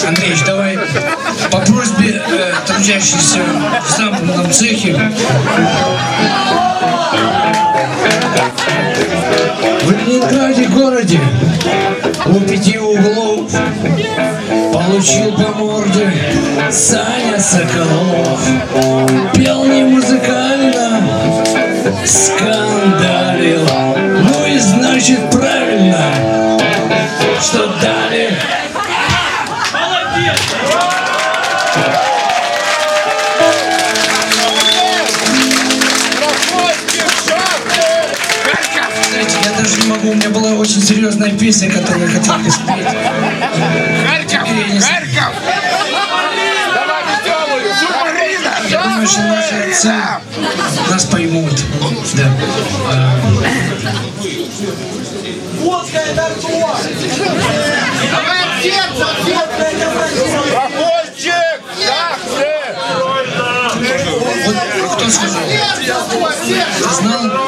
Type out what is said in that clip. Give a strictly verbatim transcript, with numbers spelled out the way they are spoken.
Андреевич, давай по просьбе э, трудящихся в самом цехе в Ленинграде городе у пяти углов получил по морде Саня Соколов. Пел не музыкально, скандалил. Ну и значит правильно, что дали. Молодец! Знаете, я даже не могу, у меня была очень серьезная песня, которую я хотел бы спеть. Харьков! Харьков! Давай веселую! Субмарина! Я думаю, что наши отцы нас поймут. Да. Водская торцова! Давай от сердца! Проходчик! Вот кто сказал? Ты знал?